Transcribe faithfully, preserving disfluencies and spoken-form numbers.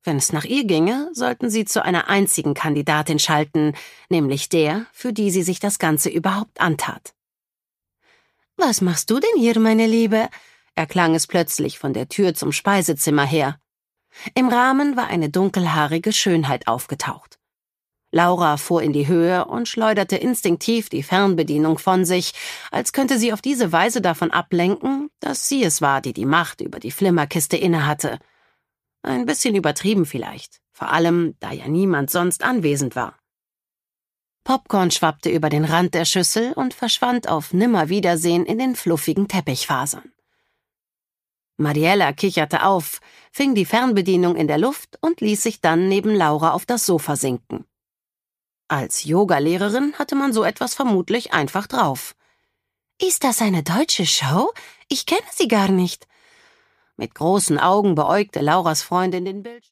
Wenn es nach ihr ginge, sollten sie zu einer einzigen Kandidatin schalten, nämlich der, für die sie sich das Ganze überhaupt antat. »Was machst du denn hier, meine Liebe?« erklang es plötzlich von der Tür zum Speisezimmer her. Im Rahmen war eine dunkelhaarige Schönheit aufgetaucht. Laura fuhr in die Höhe und schleuderte instinktiv die Fernbedienung von sich, als könnte sie auf diese Weise davon ablenken, dass sie es war, die die Macht über die Flimmerkiste innehatte. Ein bisschen übertrieben vielleicht, vor allem, da ja niemand sonst anwesend war. Popcorn schwappte über den Rand der Schüssel und verschwand auf Nimmerwiedersehen in den fluffigen Teppichfasern. Mariella kicherte auf, fing die Fernbedienung in der Luft und ließ sich dann neben Laura auf das Sofa sinken. Als Yogalehrerin hatte man so etwas vermutlich einfach drauf. »Ist das eine deutsche Show? Ich kenne sie gar nicht.« Mit großen Augen beäugte Lauras Freundin den Bildschirm.